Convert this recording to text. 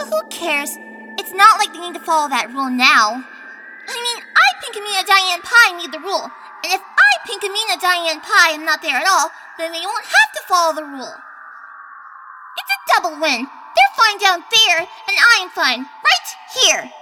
Who cares? It's not like they need to follow that rule now. I mean, I, Pinkamena, Diane Pie, need the rule. And if I, Pinkamena, Diane Pie, am not there at all, then they won't have to follow the rule. It's a double win. They're fine down there, and I'm fine right here.